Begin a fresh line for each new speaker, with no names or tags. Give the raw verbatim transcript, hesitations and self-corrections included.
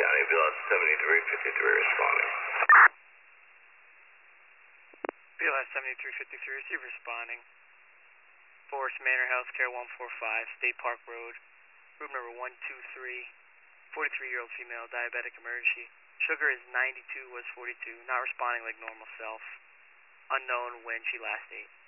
County, Bill seventy-three fifty-three responding.
B L S seventy-three fifty-three, receive responding. Forest Manor Healthcare one four five, State Park Road, room number one two three, forty-three-year-old female, diabetic emergency. Sugar is ninety-two, was forty-two, not responding like normal self. Unknown when she last ate.